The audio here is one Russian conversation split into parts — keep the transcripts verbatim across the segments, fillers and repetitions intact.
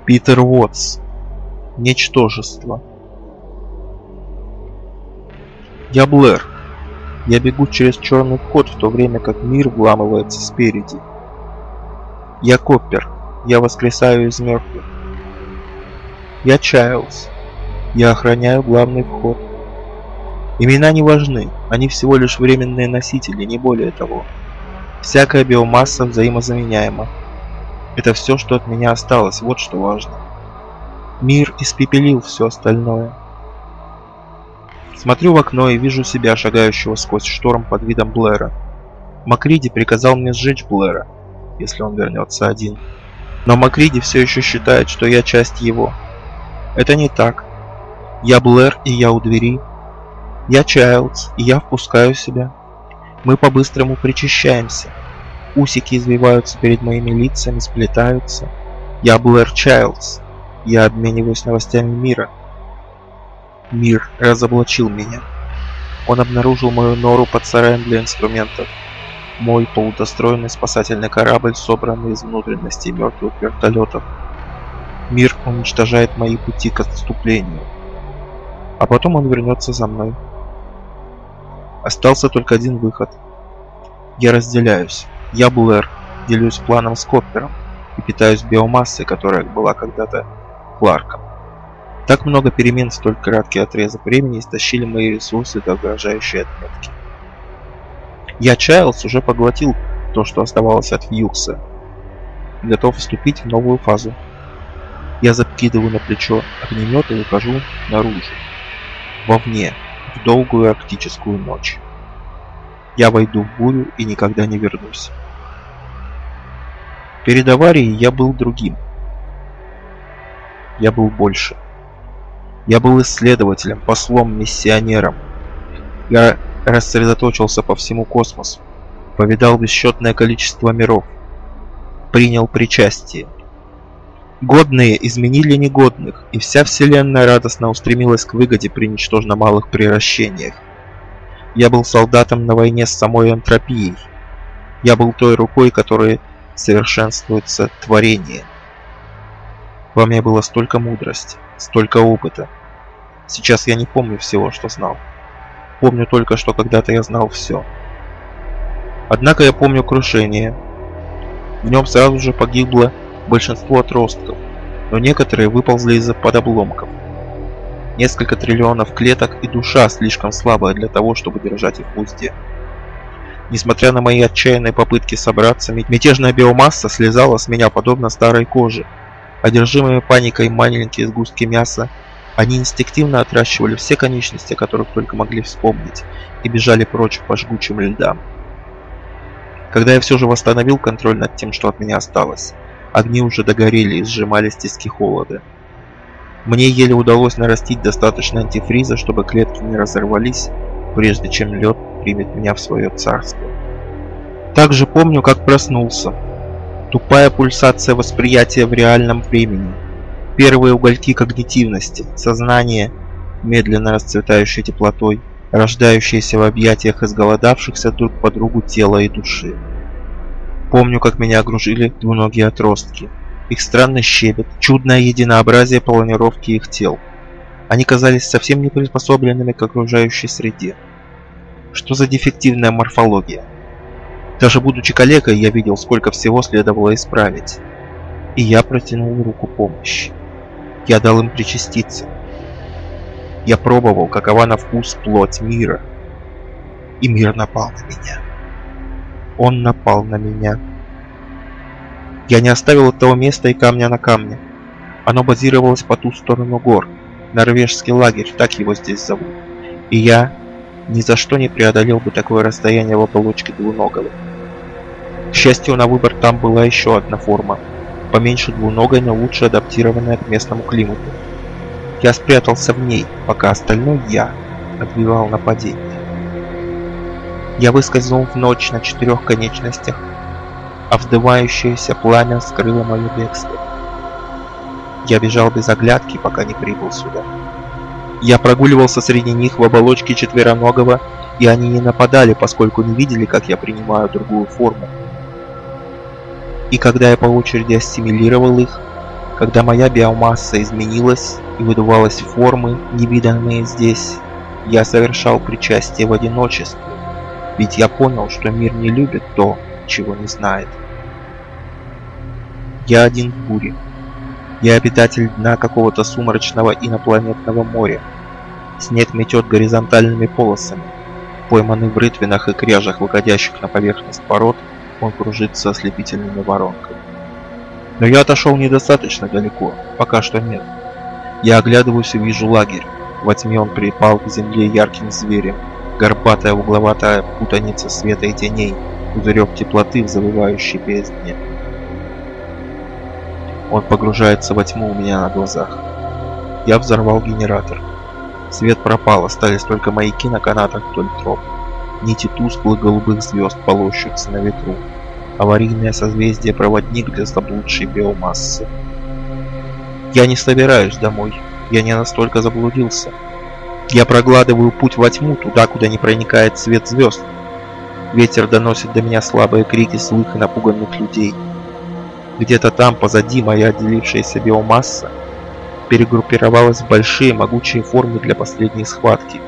Питер Уотс. Ничтожество. Я Блэр. Я бегу через черный вход, в то время как мир вламывается спереди. Я Коппер. Я воскресаю из мертвых. Я Чайлз. Я охраняю главный вход. Имена не важны, они всего лишь временные носители, не более того. Всякая биомасса взаимозаменяема. Это все, что от меня осталось, вот что важно. Мир испепелил все остальное. Смотрю в окно и вижу себя, шагающего сквозь шторм под видом Блэра. Макриди приказал мне сжечь Блэра, если он вернется один. Но Макриди все еще считает, что я часть его. Это не так. Я Блэр, и я у двери. Я Чайлдс, и я впускаю себя. Мы по-быстрому причащаемся. Усики извиваются перед моими лицами, сплетаются. Я Блэр Чайлдс. Я обмениваюсь новостями мира. Мир разоблачил меня. Он обнаружил мою нору под сараем для инструментов. Мой полудостроенный спасательный корабль, собранный из внутренностей мертвых вертолетов. Мир уничтожает мои пути к отступлению. А потом он вернется за мной. Остался только один выход. Я разделяюсь. Я Блэр, делюсь планом с Коппером и питаюсь биомассой, которая была когда-то Кларком. Так много перемен в столь краткий отрезок времени истощили мои ресурсы до угрожающей отметки. Я Чайлдс уже поглотил то, что оставалось от Фьюкса, и готов вступить в новую фазу. Я закидываю на плечо огнемет и выхожу наружу, вовне, в долгую арктическую ночь. Я войду в бурю и никогда не вернусь. Перед аварией я был другим. Я был больше. Я был исследователем, послом, миссионером. Я рассредоточился по всему космосу, повидал бесчетное количество миров, принял причастие. Годные изменили негодных, и вся вселенная радостно устремилась к выгоде при ничтожно малых приращениях. Я был солдатом на войне с самой энтропией. Я был той рукой, которой совершенствуется творение. Во мне было столько мудрости, столько опыта. Сейчас я не помню всего, что знал. Помню только, что когда-то я знал все. Однако я помню крушение. В нем сразу же погибло большинство отростков, но некоторые выползли из-под обломков. Несколько триллионов клеток и душа слишком слабая для того, чтобы держать их в узде. Несмотря на мои отчаянные попытки собраться, мятежная биомасса слезала с меня подобно старой коже. Одержимые паникой маленькие сгустки мяса, они инстинктивно отращивали все конечности, которых только могли вспомнить, и бежали прочь по жгучим льдам. Когда я все же восстановил контроль над тем, что от меня осталось, огни уже догорели и сжимались тиски холода. Мне еле удалось нарастить достаточно антифриза, чтобы клетки не разорвались, прежде чем лед примет меня в свое царство. Также помню, как проснулся. Тупая пульсация восприятия в реальном времени. Первые угольки когнитивности, сознание, медленно расцветающее теплотой, рождающееся в объятиях изголодавшихся друг по другу тела и души. Помню, как меня окружили двуногие отростки. Их странный щебет, чудное единообразие планировки их тел. Они казались совсем не приспособленными к окружающей среде. Что за дефективная морфология? Даже будучи калекой, я видел, сколько всего следовало исправить. И я протянул руку помощи. Я дал им причаститься. Я пробовал, какова на вкус плоть мира. И мир напал на меня. Он напал на меня. Я не оставил этого места и камня на камне. Оно базировалось по ту сторону гор. Норвежский лагерь, так его здесь зовут. И я ни за что не преодолел бы такое расстояние в оболочке двуногого. К счастью, на выбор там была еще одна форма. Поменьше двуногой, но лучше адаптированная к местному климату. Я спрятался в ней, пока остальной я отбивал нападение. Я выскользнул в ночь на четырех конечностях, а вздымающееся пламя скрыло мое бегство. Я бежал без оглядки, пока не прибыл сюда. Я прогуливался среди них в оболочке четвероногого, и они не нападали, поскольку не видели, как я принимаю другую форму. И когда я по очереди ассимилировал их, Когда моя биомасса изменилась и выдувалась в формы, невиданные здесь, я совершал причастие в одиночестве, ведь я понял, что мир не любит то, чего не знает. Я один в буре. Я обитатель дна какого-то сумрачного инопланетного моря. Снег метет горизонтальными полосами. Пойманный в рытвинах и кряжах, выходящих на поверхность пород, он кружится ослепительными воронками. Но я отошел недостаточно далеко, пока что нет. Я оглядываюсь и вижу лагерь. Во тьме он припал к земле ярким зверем. Горбатая угловатая путаница света и теней, пузырек теплоты в завывающей бездне. Он погружается во тьму у меня на глазах. Я взорвал генератор. Свет пропал, остались только маяки на канатах вдоль троп. Нити тусклых голубых звезд полощутся на ветру. Аварийное созвездие-проводник для заблудшей биомассы. Я не собираюсь домой. Я не настолько заблудился. Я прогладываю путь во тьму, туда, куда не проникает свет звезд. Ветер доносит до меня слабые крики злых и напуганных людей. Где-то там, позади, моя отделившаяся биомасса перегруппировалась в большие могучие формы для последней схватки.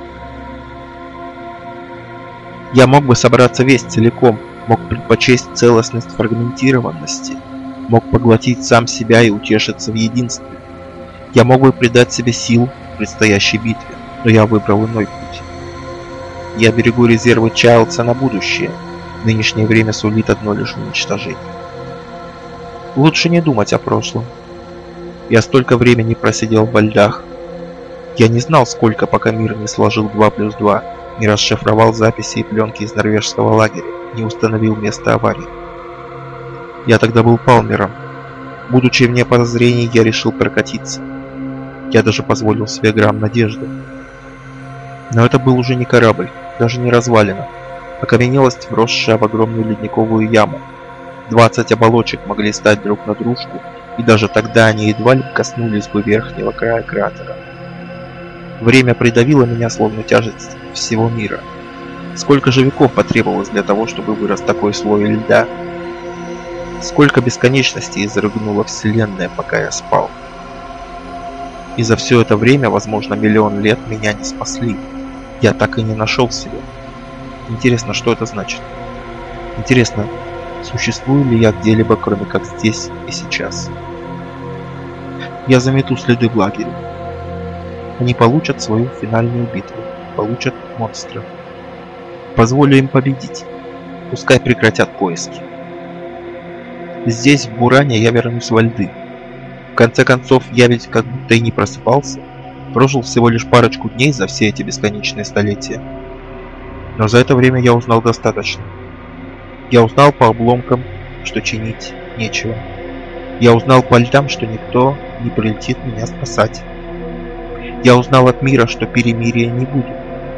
Я мог бы собраться весь целиком, мог предпочесть целостность фрагментированности, мог поглотить сам себя и утешиться в единстве. Я мог бы придать себе сил в предстоящей битве, но я выбрал иной путь. Я берегу резервы Чайлдса на будущее. Нынешнее время сулит одно лишь уничтожение. Лучше не думать о прошлом. Я столько времени просидел во льдах. Я не знал, сколько, пока мир не сложил два плюс два, не расшифровал записи и пленки из норвежского лагеря, не установил место аварии. Я тогда был Палмером. Будучи вне подозрений, я решил прокатиться. Я даже позволил себе грамм надежды. Но это был уже не корабль, даже не развалина, окаменелость, вросшая в огромную ледниковую яму. Двадцать оболочек могли стать друг на дружку, и даже тогда они едва ли коснулись бы верхнего края кратера. Время придавило меня, словно тяжесть всего мира. Сколько же веков потребовалось для того, чтобы вырос такой слой льда? Сколько бесконечностей изрыгнула Вселенная, пока я спал? И за все это время, возможно, миллион лет меня не спасли. Я так и не нашел себя. Интересно, что это значит? Интересно, существую ли я где-либо, кроме как здесь и сейчас? Я замету следы в лагере. Они получат свою финальную битву. Получат монстра. Позволю им победить. Пускай прекратят поиски. Здесь, в Буране, я вернусь во льды. В конце концов, я ведь как будто и не просыпался. Прожил всего лишь парочку дней за все эти бесконечные столетия. Но за это время я узнал достаточно. Я узнал по обломкам, что чинить нечего. Я узнал по льдам, что никто не прилетит меня спасать. Я узнал от мира, что перемирия не будет.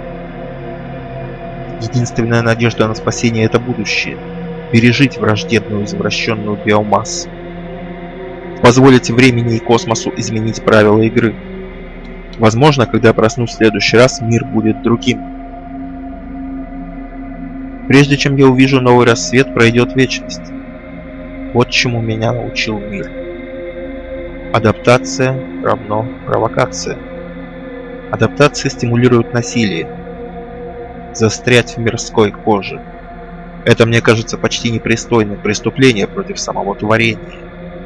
Единственная надежда на спасение — это будущее. Пережить враждебную извращенную биомассу. Позволить времени и космосу изменить правила игры. Возможно, когда я проснусь в следующий раз, мир будет другим. Прежде чем я увижу новый рассвет, пройдет вечность. Вот чему меня научил мир. Адаптация равно провокация. Адаптация стимулирует насилие. Застрять в мирской коже. Это, мне кажется, почти непристойное преступление против самого творения.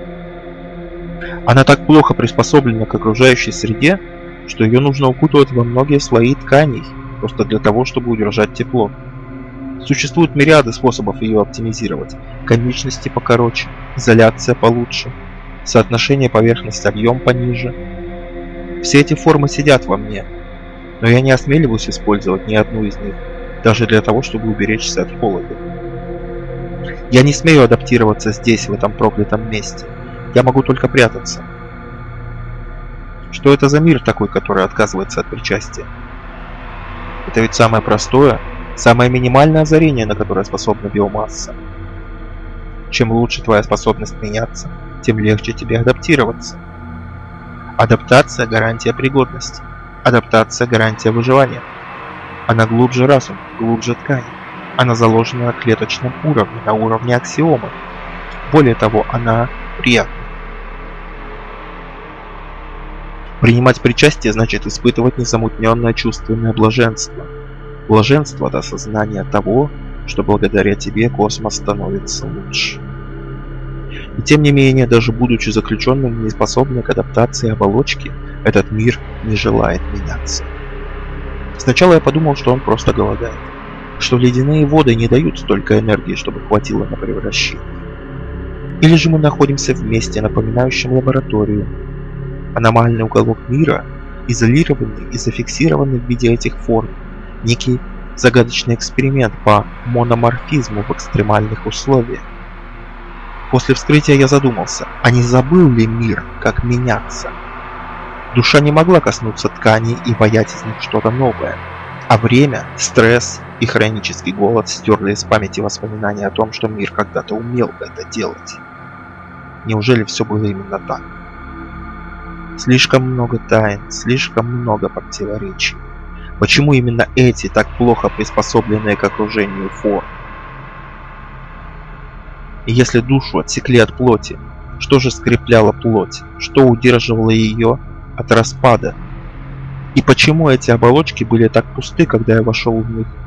Она так плохо приспособлена к окружающей среде, что ее нужно укутывать во многие слои тканей, просто для того, чтобы удержать тепло. Существуют мириады способов ее оптимизировать. Конечности покороче, изоляция получше, соотношение поверхность-объем пониже. Все эти формы сидят во мне, но я не осмеливаюсь использовать ни одну из них, даже для того, чтобы уберечься от холода. Я не смею адаптироваться здесь, в этом проклятом месте. Я могу только прятаться. Что это за мир такой, который отказывается от причастия? Это ведь самое простое, самое минимальное озарение, на которое способна биомасса. Чем лучше твоя способность меняться, тем легче тебе адаптироваться. Адаптация – гарантия пригодности. Адаптация – гарантия выживания. Она глубже разума, глубже ткани. Она заложена на клеточном уровне, на уровне аксиомы. Более того, она приятна. Принимать причастие значит испытывать незамутненное чувственное блаженство. Блаженство от осознания того, что благодаря тебе космос становится лучше. И тем не менее, даже будучи заключенным в неспособной к адаптации оболочки, этот мир не желает меняться. Сначала я подумал, что он просто голодает, что ледяные воды не дают столько энергии, чтобы хватило на превращение. Или же мы находимся в месте, напоминающем лабораторию. Аномальный уголок мира, изолированный и зафиксированный в виде этих форм, некий загадочный эксперимент по мономорфизму в экстремальных условиях. После вскрытия я задумался, а не забыл ли мир, как меняться? Душа не могла коснуться тканей и паять из них что-то новое, а время, стресс и хронический голод стерли из памяти воспоминания о том, что мир когда-то умел это делать. Неужели все было именно так? Слишком много тайн, слишком много противоречий. Почему именно эти так плохо приспособленные к окружению формы? И если душу отсекли от плоти, что же скрепляло плоть? Что удерживало ее от распада? И почему эти оболочки были так пусты, когда я вошел в них?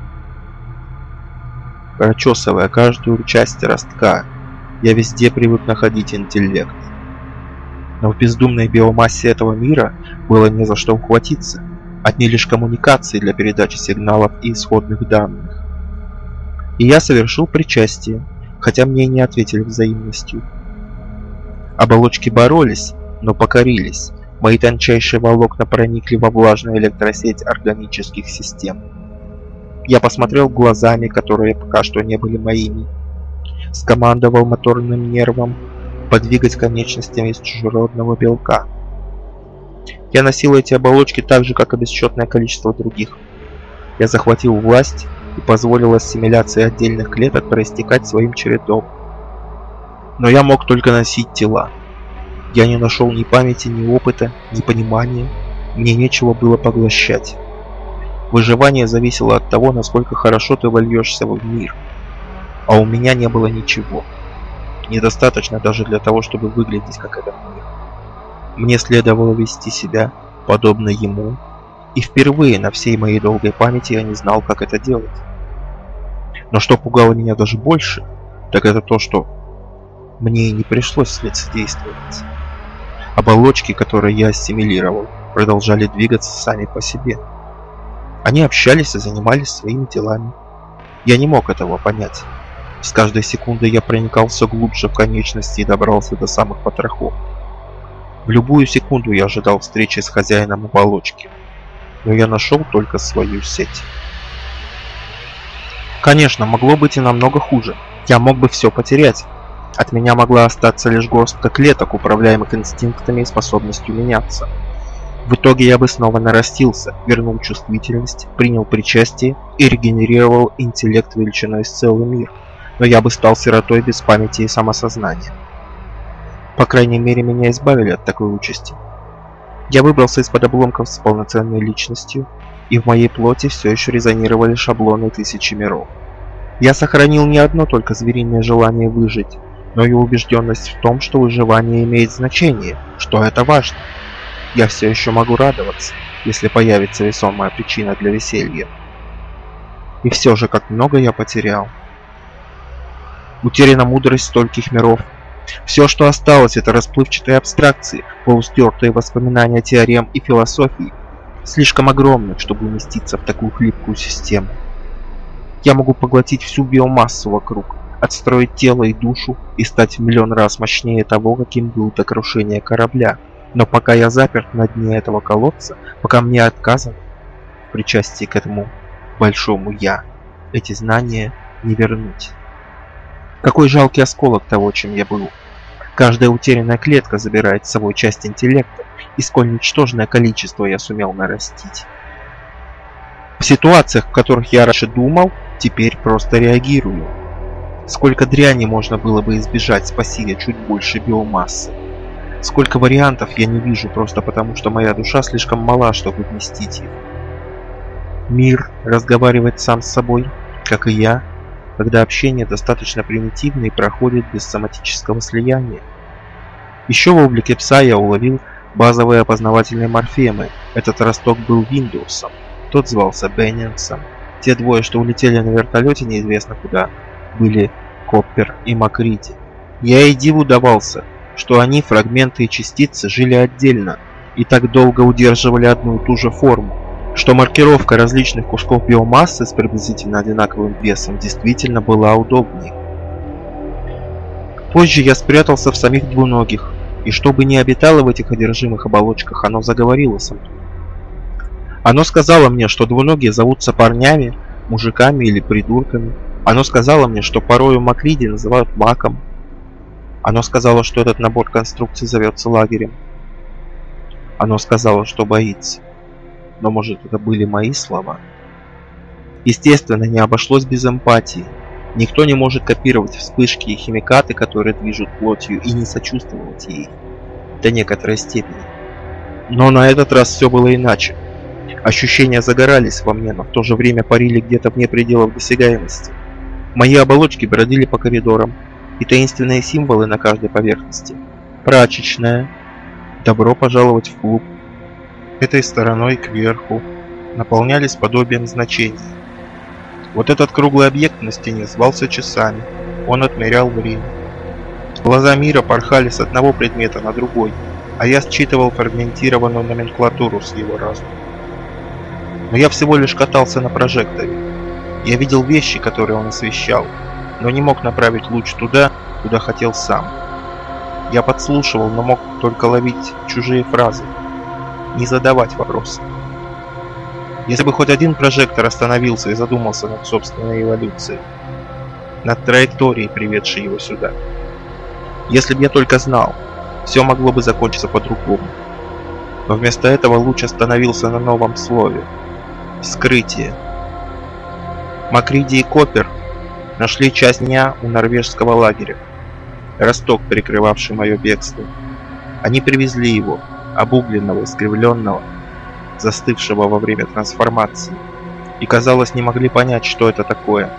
Прочесывая каждую часть ростка, я везде привык находить интеллект. Но в бездумной биомассе этого мира было не за что ухватиться. Одни лишь коммуникации для передачи сигналов и исходных данных. И я совершил причастие, хотя мне и не ответили взаимностью. Оболочки боролись, но покорились. Мои тончайшие волокна проникли во влажную электросеть органических систем. Я посмотрел глазами, которые пока что не были моими. Скомандовал моторным нервом подвигать конечностями из чужеродного белка. Я носил эти оболочки так же, как и бесчетное количество других. Я захватил власть и позволил ассимиляции отдельных клеток проистекать своим чередом. Но я мог только носить тела. Я не нашел ни памяти, ни опыта, ни понимания. Мне нечего было поглощать. Выживание зависело от того, насколько хорошо ты вольешься в мир. А у меня не было ничего. Недостаточно даже для того, чтобы выглядеть как этот мир. Мне следовало вести себя подобно ему, и впервые на всей моей долгой памяти я не знал, как это делать. Но что пугало меня даже больше, так это то, что мне и не пришлось лицедействовать. Оболочки, которые я ассимилировал, продолжали двигаться сами по себе. Они общались и занимались своими делами. Я не мог этого понять. С каждой секундой я проникал все глубже в конечности и добрался до самых потрохов. В любую секунду я ожидал встречи с хозяином оболочки, но я нашел только свою сеть. Конечно, могло быть и намного хуже. Я мог бы все потерять. От меня могла остаться лишь горстка клеток, управляемых инстинктами и способностью меняться. В итоге я бы снова нарастился, вернул чувствительность, принял причастие и регенерировал интеллект величиной с целый мир. Но я бы стал сиротой без памяти и самосознания. По крайней мере, меня избавили от такой участи. Я выбрался из-под обломков с полноценной личностью, и в моей плоти все еще резонировали шаблоны тысячи миров. Я сохранил не одно только звериное желание выжить, но и убежденность в том, что выживание имеет значение, что это важно. Я все еще могу радоваться, если появится весомая причина для веселья. И все же, как много я потерял. Утеряна мудрость стольких миров. Все, что осталось, это расплывчатые абстракции, полустертые воспоминания теорем и философии, слишком огромных, чтобы уместиться в такую хлипкую систему. Я могу поглотить всю биомассу вокруг, отстроить тело и душу и стать в миллион раз мощнее того, каким был до крушения корабля. Но пока я заперт на дне этого колодца, пока мне отказано в причастии к этому большому «я», эти знания не вернуть. Какой жалкий осколок того, чем я был. Каждая утерянная клетка забирает с собой часть интеллекта, и сколь ничтожное количество я сумел нарастить. В ситуациях, в которых я раньше думал, теперь просто реагирую. Сколько дряни можно было бы избежать, спаси я чуть больше биомассы. Сколько вариантов я не вижу, просто потому что моя душа слишком мала, чтобы вместить их. Мир разговаривает сам с собой, как и я, когда общение достаточно примитивно и проходит без соматического слияния. Еще в облике пса я уловил Базовые опознавательные морфемы. Этот росток был Виндоусом, тот звался Беннингсом. Те двое, что улетели на вертолете неизвестно куда, были Коппер и Макриди. Я и диву давался, что они, фрагменты и частицы, жили отдельно и так долго удерживали одну и ту же форму, что маркировка различных кусков биомассы с приблизительно одинаковым весом действительно была удобнее. Позже я спрятался в самих двуногих, и чтобы не обитало в этих одержимых оболочках, оно заговорило со мной. Оно сказало мне, что двуногие зовутся парнями, мужиками или придурками. Оно сказало мне, что порою Макриди называют маком. Оно сказало, что этот набор конструкций зовется лагерем. Оно сказало, что боится. Но может, это были мои слова? Естественно, не обошлось без эмпатии. Никто не может копировать вспышки и химикаты, которые движут плотью, и не сочувствовать ей до некоторой степени. Но на этот раз все было иначе. Ощущения загорались во мне, но в то же время парили где-то вне пределов досягаемости. Мои оболочки бродили по коридорам, и таинственные символы на каждой поверхности. Прачечная. Добро пожаловать в клуб. Этой стороной кверху наполнялись подобием значений. Вот этот круглый объект на стене звался часами. Он отмерял время. Глаза мира порхали с одного предмета на другой, а я считывал фрагментированную номенклатуру с его разума. Но я всего лишь катался на прожекторе. Я видел вещи, которые он освещал, но не мог направить луч туда, куда хотел сам. Я подслушивал, но мог только ловить чужие фразы, не задавать вопросы. Если бы хоть один прожектор остановился и задумался над собственной эволюцией, над траекторией, приведшей его сюда. Если бы я только знал, все могло бы закончиться по-другому. Но вместо этого луч остановился на новом слове. Скрытие. Макриди и Коппер нашли часть меня у норвежского лагеря. Росток, прикрывавший мое бегство. Они привезли его, обугленного, искривленного, застывшего во время трансформации, и, казалось, не могли понять, что это такое.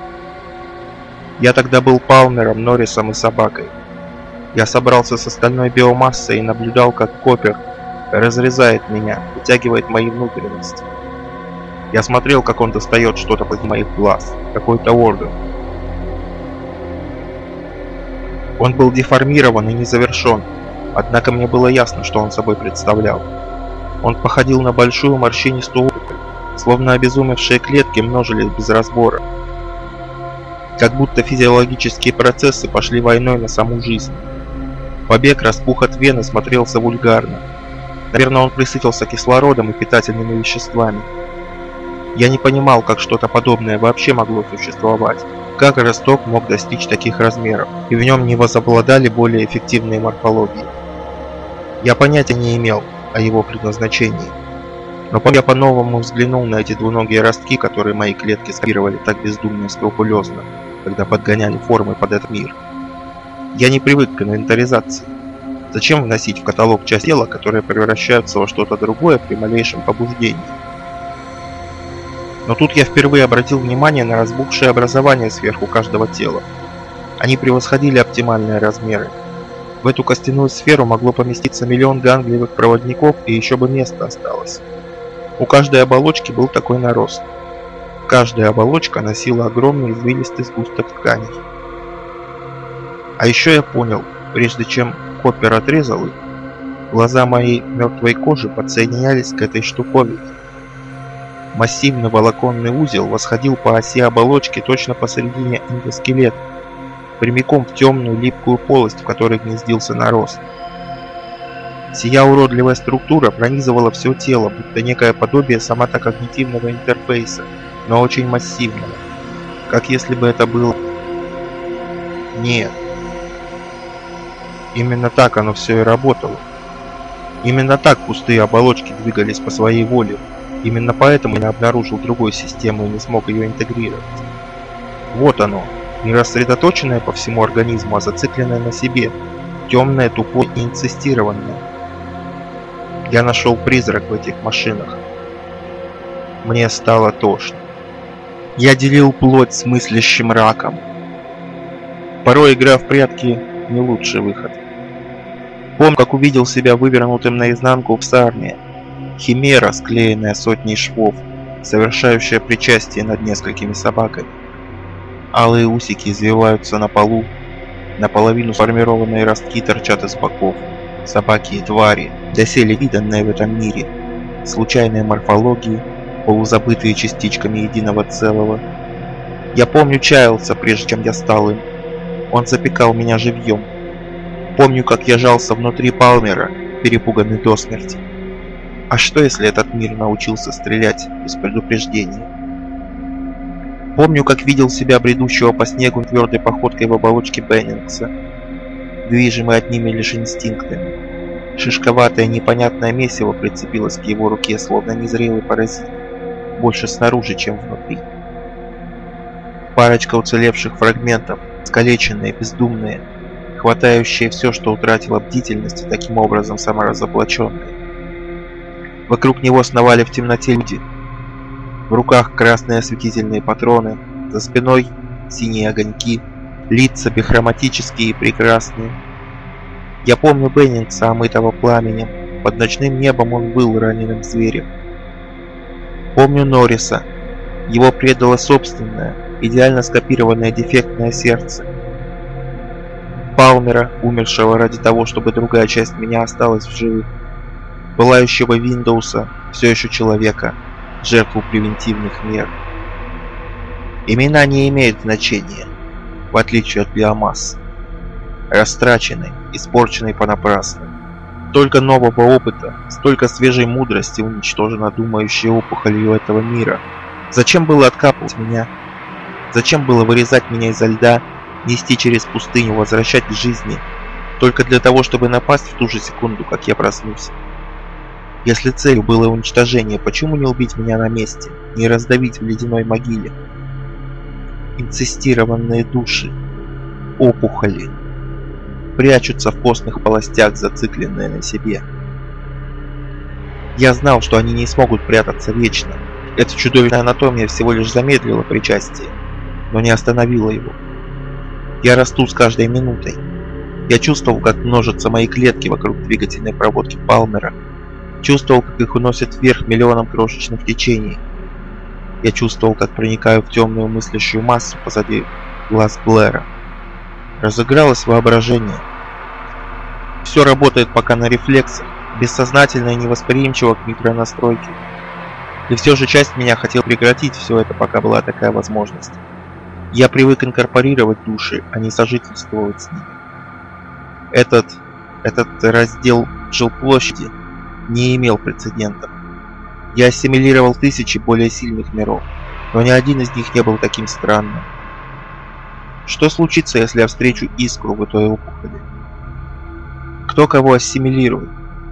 Я тогда был Палмером, Норрисом и собакой. Я собрался с остальной биомассой и наблюдал, как Коппер разрезает меня, вытягивает мои внутренности. Я смотрел, как он достает что-то под моих глаз, какой-то орган. Он был деформирован и не завершен, однако мне было ясно, что он собой представлял. Он походил на большую морщинистую опухоль, словно обезумевшие клетки множились без разбора. Как будто физиологические процессы пошли войной на саму жизнь. Побег распух от вены смотрелся вульгарно. Наверное, он присытился кислородом и питательными веществами. Я не понимал, как что-то подобное вообще могло существовать. Как росток мог достичь таких размеров, и в нем не возобладали более эффективные морфологии. Я понятия не имел о его предназначении. Но потом я по-новому взглянул на эти двуногие ростки, которые мои клетки скопировали так бездумно и скрупулезно, когда подгоняли формы под этот мир. Я не привык к инвентаризации. Зачем вносить в каталог часть тела, которые превращаются во что-то другое при малейшем побуждении? Но тут я впервые обратил внимание на разбухшие образования сверху каждого тела. Они превосходили оптимальные размеры. В эту костяную сферу могло поместиться миллион ганглиевых проводников, и еще бы место осталось. У каждой оболочки был такой нарост. Каждая оболочка носила огромный извилистый сгусток тканей. А еще я понял, прежде чем Коппер отрезал их, глаза моей мертвой кожи подсоединялись к этой штуковине. Массивный волоконный узел восходил по оси оболочки точно посередине эндоскелета, прямиком в темную липкую полость, в которой гнездился нарост. Сия уродливая структура пронизывала все тело, будто некое подобие соматокогнитивного интерфейса, но очень массивного, как если бы это было... Нет. Именно так оно все и работало. Именно так пустые оболочки двигались по своей воле. Именно поэтому я обнаружил другую систему и не смог ее интегрировать. Вот оно, не рассредоточенное по всему организму, а зацикленное на себе, темное, тупое и инцестированное. Я нашел призрак в этих машинах. Мне стало тошно. Я делил плоть с мыслящим раком. Порой игра в прятки не лучший выход. Помню, как увидел себя вывернутым наизнанку в сарне. Химера, склеенная сотней швов, совершающая причастие над несколькими собаками. Алые усики извиваются на полу, наполовину сформированные ростки торчат из боков. Собаки и твари, доселе виданные в этом мире, случайные морфологии, полузабытые частичками единого целого. Я помню, чаялся, прежде чем я стал им. Он запекал меня живьем. Помню, как я жался внутри Палмера, перепуганный до смерти. А что, если этот мир научился стрелять без предупреждения? Помню, как видел себя бредущего по снегу твердой походкой в оболочке Беннингса, движимый одними лишь инстинктами. Шишковатое непонятное месиво прицепилось к его руке, словно незрелый паразит, больше снаружи, чем внутри. Парочка уцелевших фрагментов, искалеченные, бездумные, хватающие все, что утратило бдительность и таким образом саморазоблаченные. Вокруг него сновали в темноте люди. В руках красные осветительные патроны, за спиной синие огоньки, лица бихроматические и прекрасные. Я помню Беннингса, омытого пламенем. Под ночным небом он был раненым зверем. Помню Норриса. Его предало собственное, идеально скопированное дефектное сердце. Палмера, умершего ради того, чтобы другая часть меня осталась в живых. Пылающего Виндоуса, все еще человека, жертву превентивных мер. Имена не имеют значения, в отличие от биомассы. Растраченный, испорченный понапрасну. Столько нового опыта, столько свежей мудрости уничтожено думающей опухолью этого мира. Зачем было откапывать меня? Зачем было вырезать меня изо льда, нести через пустыню, возвращать к жизни, только для того, чтобы напасть в ту же секунду, как я проснусь? Если целью было уничтожение, почему не убить меня на месте, не раздавить в ледяной могиле? Инцестированные души, опухоли, прячутся в костных полостях, зацикленные на себе. Я знал, что они не смогут прятаться вечно. Эта чудовищная анатомия всего лишь замедлила причастие, но не остановила его. Я расту с каждой минутой. Я чувствовал, как множатся мои клетки вокруг двигательной проводки Палмера. Чувствовал, как их уносят вверх миллионом крошечных течений. Я чувствовал, как проникаю в темную мыслящую массу позади глаз Блэра. Разыгралось воображение. Все работает пока на рефлексах, бессознательно и невосприимчиво к микронастройке. И все же часть меня хотела прекратить все это, пока была такая возможность. Я привык инкорпорировать души, а не сожительствовать с ними. Этот, этот раздел жилплощади не имел прецедентов. Я ассимилировал тысячи более сильных миров, но ни один из них не был таким странным. Что случится, если я встречу искру в этой опухоли? Кто кого ассимилирует?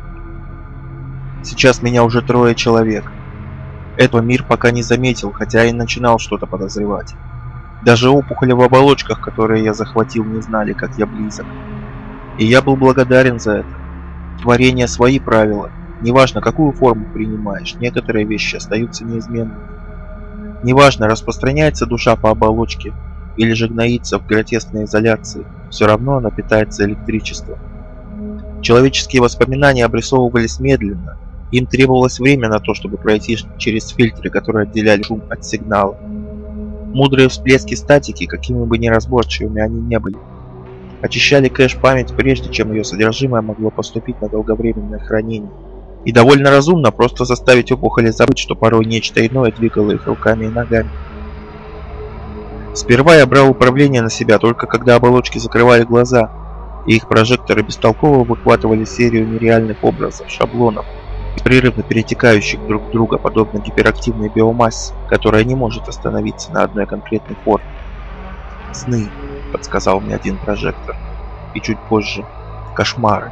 Сейчас меня уже трое человек. Этого мир пока не заметил, хотя и начинал что-то подозревать. Даже опухоли в оболочках, которые я захватил, не знали, как я близок. И я был благодарен за это. Творение свои правила. Неважно, какую форму принимаешь, некоторые вещи остаются неизменными. Неважно, распространяется душа по оболочке или же гноится в гротескной изоляции, все равно она питается электричеством. Человеческие воспоминания обрисовывались медленно, им требовалось время на то, чтобы пройти через фильтры, которые отделяли шум от сигнала. Мудрые всплески статики, какими бы неразборчивыми они не были, очищали кэш-память, прежде чем ее содержимое могло поступить на долговременное хранение. И довольно разумно просто заставить опухоли забыть, что порой нечто иное двигало их руками и ногами. Сперва я брал управление на себя только когда оболочки закрывали глаза, и их прожекторы бестолково выхватывали серию нереальных образов, шаблонов, непрерывно перетекающих друг в друга, подобно гиперактивной биомассе, которая не может остановиться на одной конкретной форме. «Сны», — подсказал мне один прожектор, и чуть позже «кошмары».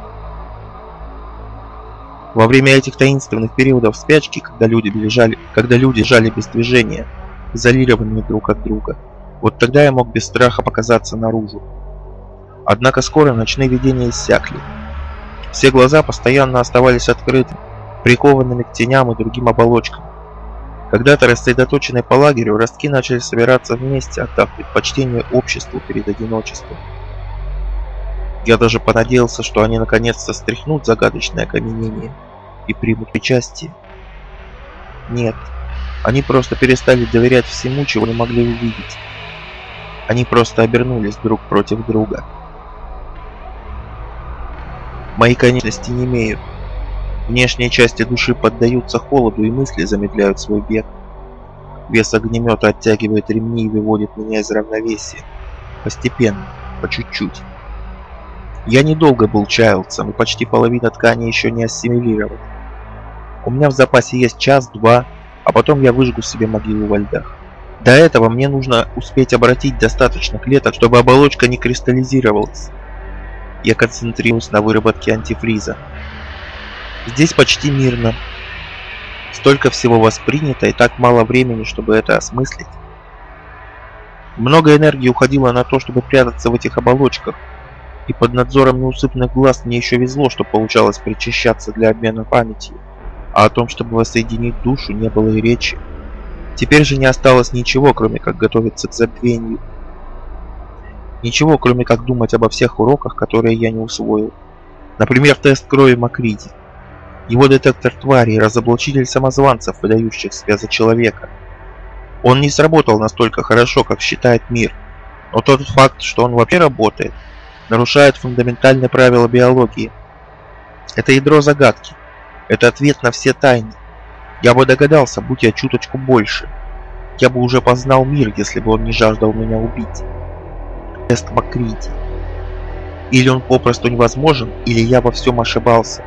Во время этих таинственных периодов спячки, когда люди лежали, когда люди лежали без движения, изолированные друг от друга, вот тогда я мог без страха показаться наружу. Однако скоро ночные видения иссякли. Все глаза постоянно оставались открытыми, прикованными к теням и другим оболочкам. Когда-то рассредоточенные по лагерю, ростки начали собираться вместе, отдав предпочтение обществу перед одиночеством. Я даже понадеялся, что они наконец-то стряхнут загадочное окаменение и примут причастие. Нет, они просто перестали доверять всему, чего не могли увидеть. Они просто обернулись друг против друга. Мои конечности немеют. Внешние части души поддаются холоду, и мысли замедляют свой бег. Вес огнемета оттягивает ремни и выводит меня из равновесия. Постепенно, по чуть-чуть. Я недолго был чайлдсом, и почти половина ткани еще не ассимилировала. У меня в запасе есть час-два, а потом я выжгу себе могилу во льдах. До этого мне нужно успеть обратить достаточно клеток, чтобы оболочка не кристаллизировалась. Я концентрируюсь на выработке антифриза. Здесь почти мирно. Столько всего воспринято и так мало времени, чтобы это осмыслить. Много энергии уходило на то, чтобы прятаться в этих оболочках. И под надзором неусыпных глаз мне еще везло, что получалось причащаться для обмена памятью. А о том, чтобы воссоединить душу, не было и речи. Теперь же не осталось ничего, кроме как готовиться к забвению. Ничего, кроме как думать обо всех уроках, которые я не усвоил. Например, тест крови Макриди. Его детектор тварей, разоблачитель самозванцев, выдающих себя за человека. Он не сработал настолько хорошо, как считает мир. Но тот факт, что он вообще работает, нарушает фундаментальные правила биологии. Это ядро загадки. Это ответ на все тайны. Я бы догадался, будь я чуточку больше. Я бы уже познал мир, если бы он не жаждал меня убить. Тест Макриди. Или он попросту невозможен, или я во всем ошибался.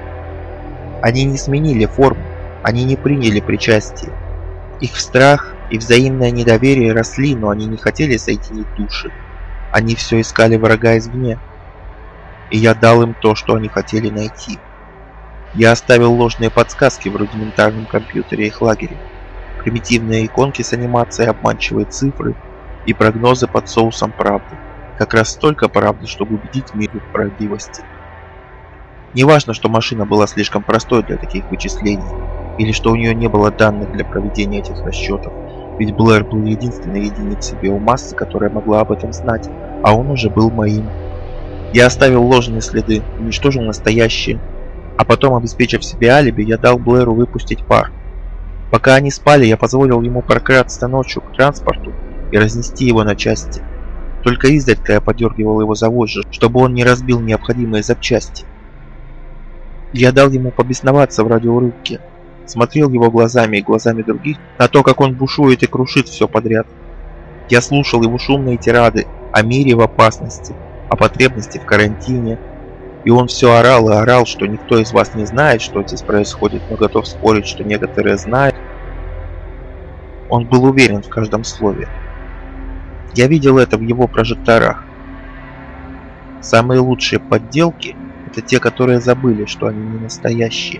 Они не сменили форму, они не приняли причастие. Их страх и взаимное недоверие росли, но они не хотели соединить души. Они все искали врага извне. И я дал им то, что они хотели найти. Я оставил ложные подсказки в рудиментарном компьютере их лагеря. Примитивные иконки с анимацией, обманчивые цифры и прогнозы под соусом правды. Как раз столько правды, чтобы убедить мир в правдивости. Неважно, что машина была слишком простой для таких вычислений, или что у нее не было данных для проведения этих расчетов, ведь Блэр был единственной единицей биомассы, которая могла об этом знать, а он уже был моим. Я оставил ложные следы, уничтожил настоящие, а потом, обеспечив себе алиби, я дал Блэру выпустить пар. Пока они спали, я позволил ему прокрасться ночью к транспорту и разнести его на части. Только изредка я подергивал его за вожжи, чтобы он не разбил необходимые запчасти. Я дал ему побесноваться в радиорубке, смотрел его глазами и глазами других на то, как он бушует и крушит все подряд. Я слушал его шумные тирады о мире в опасности, о потребности в карантине, и он все орал и орал, что никто из вас не знает, что здесь происходит, но готов спорить, что некоторые знают. Он был уверен в каждом слове. Я видел это в его прожекторах. Самые лучшие подделки — это те, которые забыли, что они не настоящие.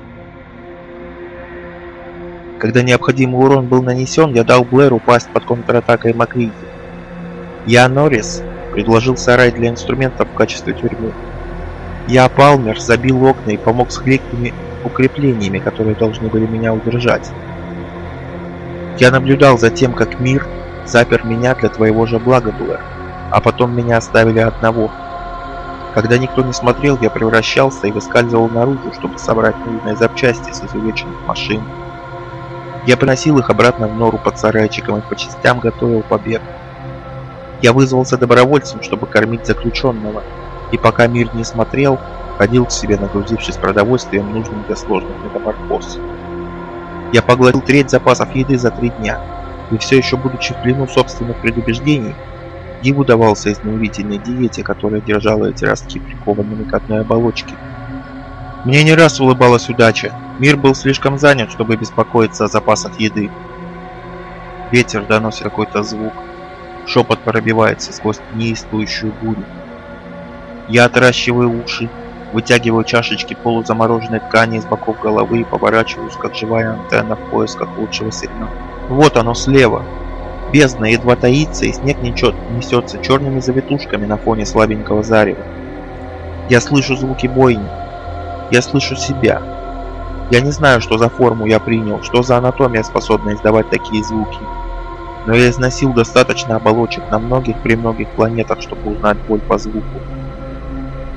Когда необходимый урон был нанесен, я дал Блэру упасть под контратакой Макриди. Я, Норрис, предложил сарай для инструментов в качестве тюрьмы. Я, Палмер, забил окна и помог с хлипкими укреплениями, которые должны были меня удержать. Я наблюдал за тем, как мир запер меня для твоего же блага, Блэр, а потом меня оставили одного. Когда никто не смотрел, я превращался и выскальзывал наружу, чтобы собрать нужные запчасти с изувеченных машин. Я приносил их обратно в нору под сарайчиком и по частям готовил побег. Я вызвался добровольцем, чтобы кормить заключенного, и пока мир не смотрел, ходил к себе, нагрузившись продовольствием, нужным для сложных метаморфоз. Я поглотил треть запасов еды за три дня, и все еще будучи в плену собственных предубеждений, диву давался изнурительной диете, которая держала эти ростки прикованными к одной оболочке. Мне не раз улыбалась удача, мир был слишком занят, чтобы беспокоиться о запасах еды. Ветер доносит какой-то звук, шепот пробивается сквозь неистующую бурю. Я отращиваю уши, вытягиваю чашечки полузамороженной ткани из боков головы и поворачиваюсь, как живая антенна в поисках лучшего сигнала. Вот оно слева. Бездна едва таится, и снег несется черными завитушками на фоне слабенького зарева. Я слышу звуки бойни. Я слышу себя. Я не знаю, что за форму я принял, что за анатомия способна издавать такие звуки. Но я износил достаточно оболочек на многих-премногих планетах, чтобы узнать боль по звуку.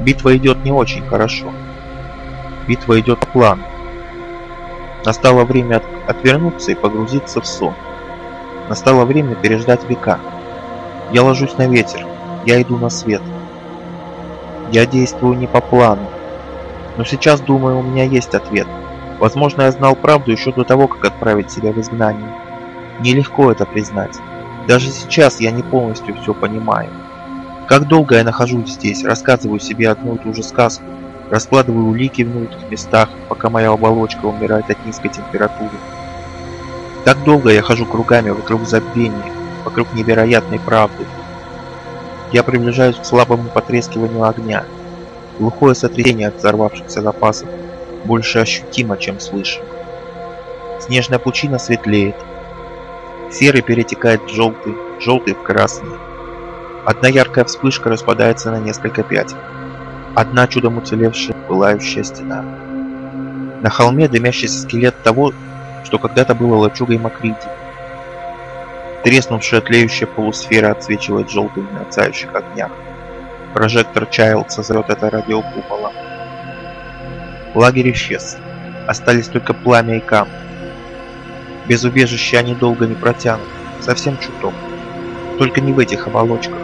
Битва идет не очень хорошо. Битва идет по плану. Настало время от... отвернуться и погрузиться в сон. Настало время переждать века. Я ложусь на ветер. Я иду на свет. Я действую не по плану. Но сейчас, думаю, у меня есть ответ. Возможно, я знал правду еще до того, как отправить себя в изгнание. Нелегко это признать. Даже сейчас я не полностью все понимаю. Как долго я нахожусь здесь, рассказываю себе одну и ту же сказку, раскладываю улики в нужных местах, пока моя оболочка умирает от низкой температуры. Так долго я хожу кругами вокруг забвения, вокруг невероятной правды. Я приближаюсь к слабому потрескиванию огня. Глухое сотрясение от взорвавшихся запасов больше ощутимо, чем слышно. Снежная пучина светлеет. Серый перетекает в желтый, желтый в красный. Одна яркая вспышка распадается на несколько пятен. Одна чудом уцелевшая пылающая стена. На холме дымящийся скелет того, что когда-то было лачугой Макриди. Треснувшая тлеющая полусфера отсвечивает желтым в мерцающих огнях. Прожектор Чайлдса зовет это радиокуполом. Лагерь исчез. Остались только пламя и камни. Без убежища они долго не протянут. Совсем чуток. Только не в этих оболочках.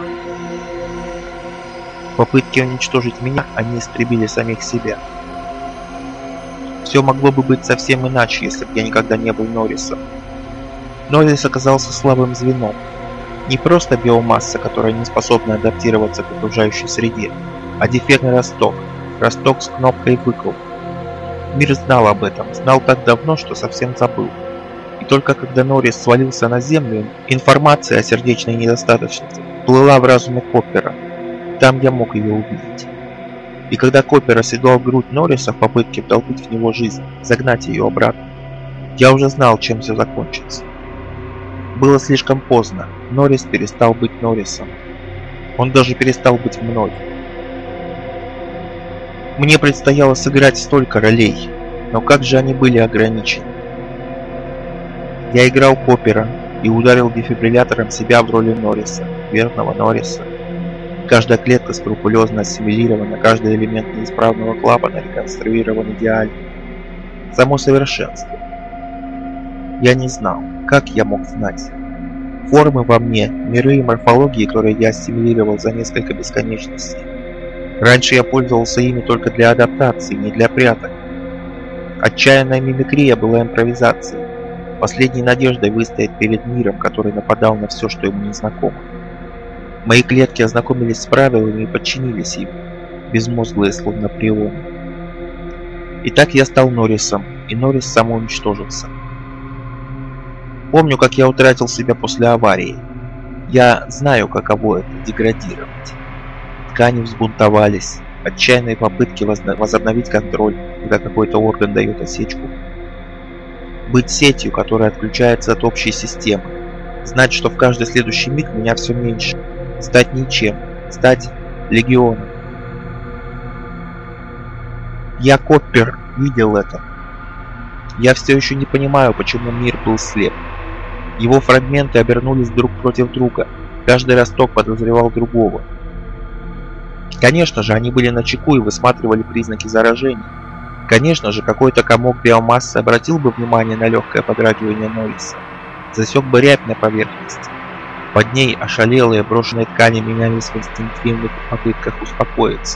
В попытке уничтожить меня они истребили самих себя. Все могло бы быть совсем иначе, если бы я никогда не был Норрисом. Норрис оказался слабым звеном. Не просто биомасса, которая не способна адаптироваться к окружающей среде, а дефектный росток. Росток с кнопкой выкл. Мир знал об этом, знал так давно, что совсем забыл. И только когда Норрис свалился на землю, информация о сердечной недостаточности плыла в разуме Коппера. Там я мог ее увидеть. И когда Коппер оседлал грудь Норриса в попытке вдолбить в него жизнь, загнать ее обратно, я уже знал, чем все закончится. Было слишком поздно. Норрис перестал быть Норрисом. Он даже перестал быть мной. Мне предстояло сыграть столько ролей, но как же они были ограничены. Я играл Коппера и ударил дефибриллятором себя в роли Норриса, верного Норриса. Каждая клетка скрупулезно ассимилирована, каждый элемент неисправного клапана реконструирован идеально. Само совершенство. Я не знал, как я мог знать. Формы во мне, миры и морфологии, которые я ассимилировал за несколько бесконечностей. Раньше я пользовался ими только для адаптации, не для пряток. Отчаянная мимикрия была импровизацией, последней надеждой выстоять перед миром, который нападал на все, что ему незнакомо. Мои клетки ознакомились с правилами и подчинились им, безмозглые словно прионы. Итак, я стал Норрисом, и Норрис самоуничтожился. Помню, как я утратил себя после аварии. Я знаю, каково это – деградировать. Ткани взбунтовались, отчаянные попытки возобновить контроль, когда какой-то орган дает осечку. Быть сетью, которая отключается от общей системы. Знать, что в каждый следующий миг меня все меньше. Стать ничем. Стать легионом. Я, Коппер, видел это. Я все еще не понимаю, почему мир был слеп. Его фрагменты обернулись друг против друга. Каждый росток подозревал другого. Конечно же, они были начеку и высматривали признаки заражения. Конечно же, какой-то комок биомассы обратил бы внимание на легкое подрагивание Норриса. Засек бы рябь на поверхности. Под ней ошалелые брошенные ткани менялись в инстинктивных попытках успокоиться.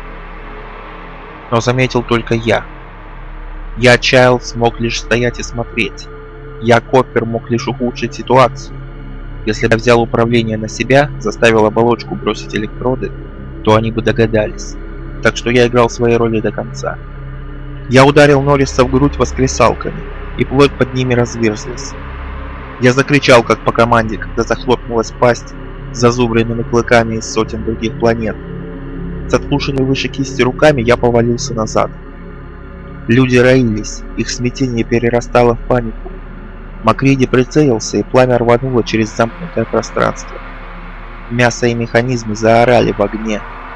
Но заметил только я. Я, Чайлдс, мог лишь стоять и смотреть. Я, Коппер, мог лишь ухудшить ситуацию. Если бы я взял управление на себя, заставил оболочку бросить электроды, то они бы догадались. Так что я играл свои роли до конца. Я ударил Норриса в грудь воскресалками, и плоть под ними разверзлась. Я закричал, как по команде, когда захлопнулась пасть с зазубренными клыками из сотен других планет. С отпушенными выше кисти руками я повалился назад. Люди роились, их смятение перерастало в панику. Макриди прицелился, и пламя рвануло через замкнутое пространство. Мясо и механизмы заорали в огне.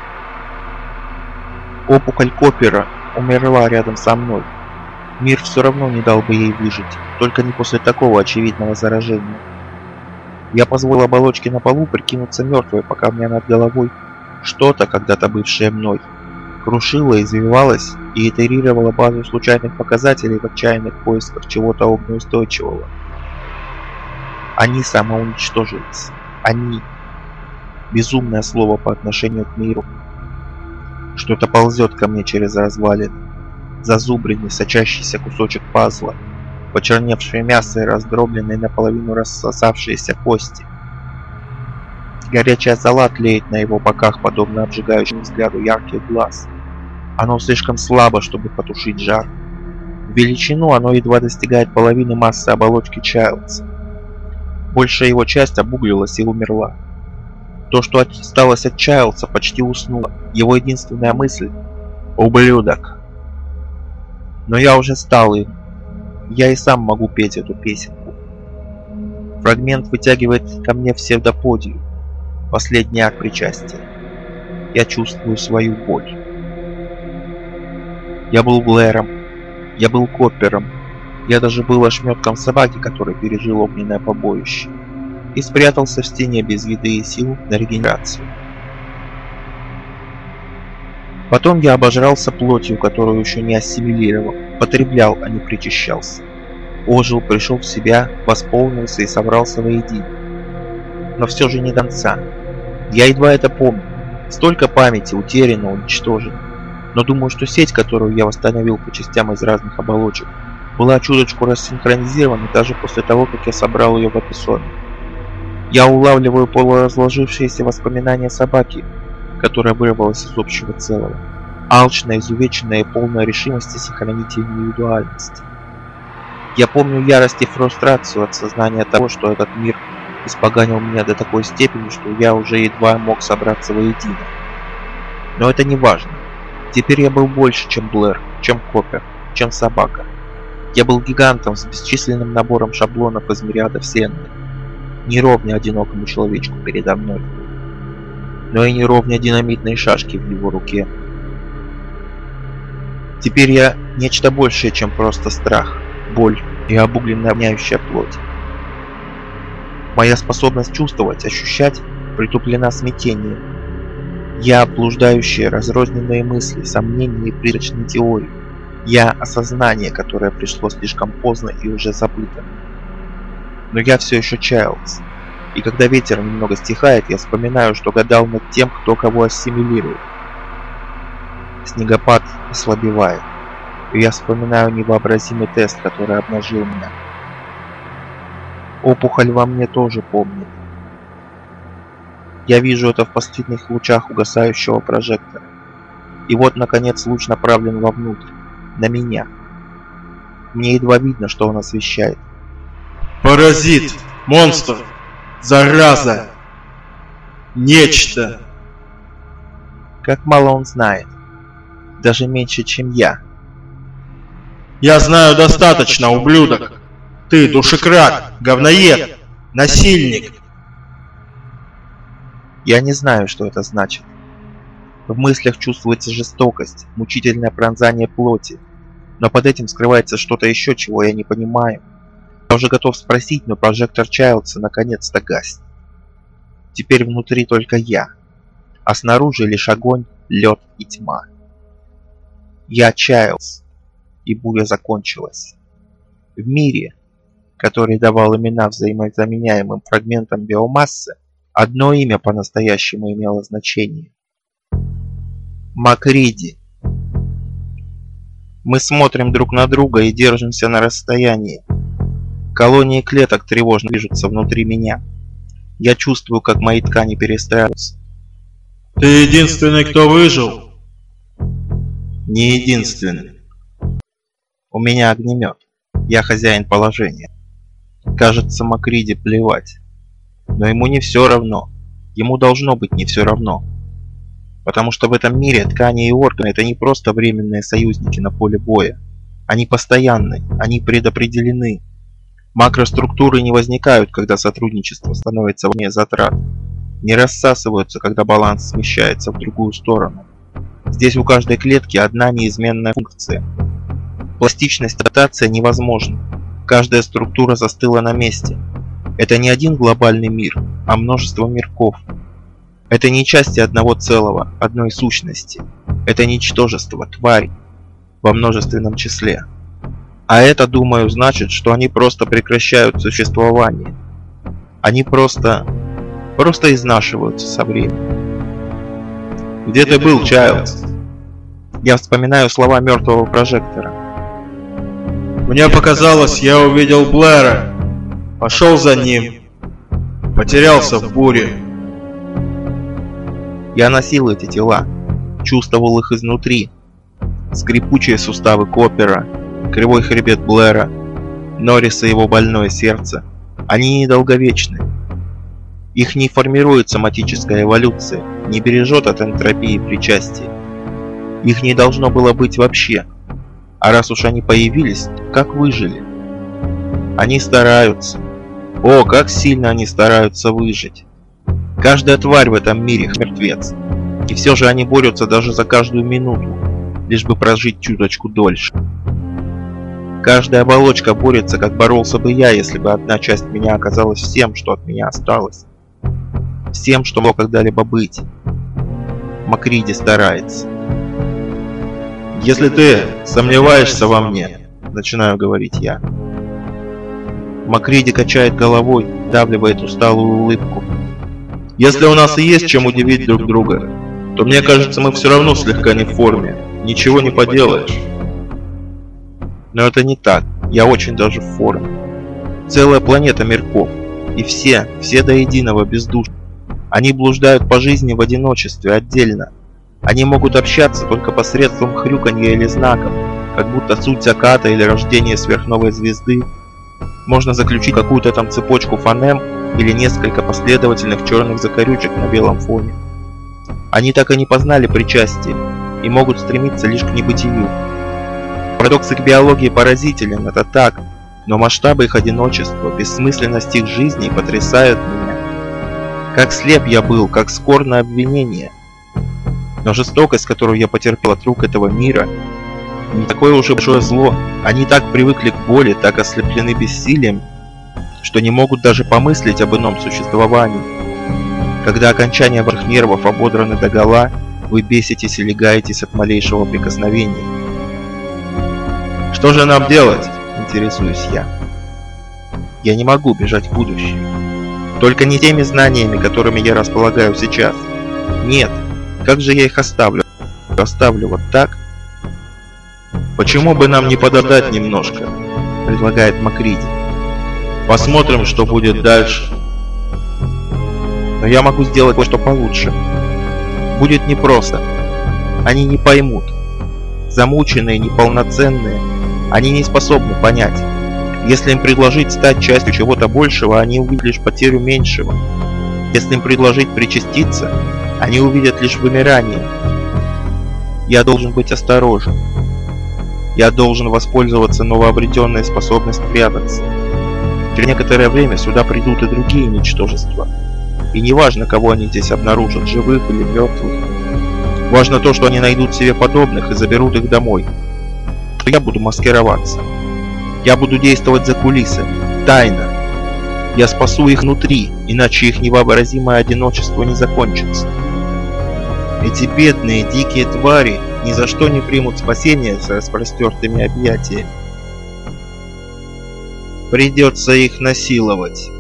Опухоль Коппера умерла рядом со мной. Мир все равно не дал бы ей выжить, только не после такого очевидного заражения. Я позволил оболочке на полу прикинуться мертвой, пока у меня над головой что-то, когда-то бывшее мной, крушила, извивалась и итерировала базу случайных показателей в отчаянных поисках чего-то огнеустойчивого. Они самоуничтожились. Они. Безумное слово по отношению к миру. Что-то ползет ко мне через развалины. Зазубренный, сочащийся кусочек пазла, почерневшее мясо и раздробленные наполовину рассосавшиеся кости. Горячая зола тлеет на его боках, подобно обжигающему взгляду ярких глаз. Оно слишком слабо, чтобы потушить жар. В величину оно едва достигает половины массы оболочки Чайлдса. Большая его часть обуглилась и умерла. То, что осталось от Чайлдса, почти уснуло. Его единственная мысль — ублюдок. Но я уже стал им. Я и сам могу петь эту песенку. Фрагмент вытягивает ко мне псевдоподию. Последний акт причастия. Я чувствую свою боль. Я был Блэром. Я был Коппером. Я даже был ошметком собаки, который пережил огненное побоище. И спрятался в стене без еды и сил на регенерацию. Потом я обожрался плотью, которую еще не ассимилировал. Потреблял, а не причащался. Ожил, пришел в себя, восполнился и собрался воедино. Но все же не до конца. Я едва это помню. Столько памяти утеряно, уничтожено. Но думаю, что сеть, которую я восстановил по частям из разных оболочек, была чуточку рассинхронизирована даже после того, как я собрал ее в эпизоде. Я улавливаю полуразложившиеся воспоминания собаки, которая вырвалась из общего целого. Алчная, изувеченная и полная решимости сохранить индивидуальность. Я помню ярость и фрустрацию от сознания того, что этот мир испоганил меня до такой степени, что я уже едва мог собраться воедино. Но это не важно. Теперь я был больше, чем Блэр, чем Коппер, чем собака. Я был гигантом с бесчисленным набором шаблонов из мириада вселенных. Не ровня одинокому человечку передо мной, но и не ровня динамитной шашки в его руке. Теперь я нечто большее, чем просто страх, боль и обугленная обняющая плоть. Моя способность чувствовать, ощущать притуплена смятением. Я блуждающие разрозненные мысли, сомнения и призрачные теории. Я осознание, которое пришло слишком поздно и уже забыто. Но я все еще Чайлдс. И когда ветер немного стихает, я вспоминаю, что гадал над тем, кто кого ассимилирует. Снегопад ослабевает. И я вспоминаю невообразимый тест, который обнажил меня. Опухоль во мне тоже помнит. Я вижу это в последних лучах угасающего прожектора. И вот, наконец, луч направлен вовнутрь, на меня. Мне едва видно, что он освещает. Паразит! Монстр! Зараза! Нечто! Как мало он знает. Даже меньше, чем я. Я знаю достаточно, ублюдок! Ты душекрат, говноед, насильник! Я не знаю, что это значит. В мыслях чувствуется жестокость, мучительное пронзание плоти. Но под этим скрывается что-то еще, чего я не понимаю. Я уже готов спросить, но прожектор Чайлдса наконец-то гаснет. Теперь внутри только я, а снаружи лишь огонь, лед и тьма. Я Чайлдс, и буря закончилась. В мире, который давал имена взаимозаменяемым фрагментам биомассы, одно имя по-настоящему имело значение. Макриди. Мы смотрим друг на друга и держимся на расстоянии. Колонии клеток тревожно движутся внутри меня. Я чувствую, как мои ткани перестраиваются. Ты единственный, кто выжил? Не единственный. У меня огнемет. Я хозяин положения. Кажется, Макриди плевать. Но ему не все равно. Ему должно быть не все равно. Потому что в этом мире ткани и органы — это не просто временные союзники на поле боя. Они постоянны, они предопределены. Макроструктуры не возникают, когда сотрудничество становится вне затрат. Не рассасываются, когда баланс смещается в другую сторону. Здесь у каждой клетки одна неизменная функция. Пластичность адаптации невозможна. Каждая структура застыла на месте. Это не один глобальный мир, а множество мирков. Это не части одного целого, одной сущности. Это ничтожество, тварь, во множественном числе. А это, думаю, значит, что они просто прекращают существование. Они просто... просто изнашиваются со временем. Где ты был, Чайлдс? Я вспоминаю слова мертвого прожектора. Мне показалось, я увидел Блэра. Пошел за ним. Потерялся в буре. Я носил эти тела, чувствовал их изнутри. Скрипучие суставы Коппера, кривой хребет Блэра, Норриса и его больное сердце. Они недолговечны. Их не формирует соматическая эволюция, не бережет от энтропии причастия. Их не должно было быть вообще. А раз уж они появились, как выжили? Они стараются. О, как сильно они стараются выжить. Каждая тварь в этом мире мертвец. И все же они борются даже за каждую минуту, лишь бы прожить чуточку дольше. Каждая оболочка борется, как боролся бы я, если бы одна часть меня оказалась всем, что от меня осталось. Всем, что могло когда-либо быть. Макриди старается. Если ты сомневаешься во мне, начинаю говорить я. Макриди качает головой, давливает усталую улыбку. Если у нас и есть чем удивить друг друга, то мне кажется, мы все равно слегка не в форме. Ничего не поделаешь. Но это не так. Я очень даже в форме. Целая планета мирков. И все, все до единого бездушны. Они блуждают по жизни в одиночестве, отдельно. Они могут общаться только посредством хрюканья или знаков, как будто суть заката или рождения сверхновой звезды. Можно заключить какую-то там цепочку фонем или несколько последовательных черных закорючек на белом фоне. Они так и не познали причастие и могут стремиться лишь к небытию. Парадокс их биологии поразителен, это так, но масштабы их одиночества, бессмысленность их жизни потрясают меня. Как слеп я был, как скор на обвинение. Но жестокость, которую я потерпел от рук этого мира, не такое уже большое зло. Они так привыкли к боли, так ослеплены бессилием, что не могут даже помыслить об ином существовании. Когда окончания ваших нервов ободраны догола, вы беситесь и легаетесь от малейшего прикосновения. Что же нам делать? Интересуюсь я. Я не могу бежать в будущее. Только не теми знаниями, которыми я располагаю сейчас. Нет. Как же я их оставлю? Оставлю вот так? Почему бы нам не подождать немножко? Предлагает Макриди. Посмотрим, что будет дальше. Но я могу сделать кое-что получше. Будет непросто. Они не поймут. Замученные, неполноценные. Они не способны понять. Если им предложить стать частью чего-то большего, они увидят лишь потерю меньшего. Если им предложить причаститься, они увидят лишь вымирание. Я должен быть осторожен. Я должен воспользоваться новообретенной способностью прятаться. Через некоторое время сюда придут и другие ничтожества. И не важно, кого они здесь обнаружат, живых или мертвых. Важно то, что они найдут себе подобных и заберут их домой. Я буду маскироваться. Я буду действовать за кулисами, тайно. Я спасу их внутри, иначе их невообразимое одиночество не закончится. Эти бедные, дикие твари ни за что не примут спасения с распростертыми объятиями. Придется их насиловать.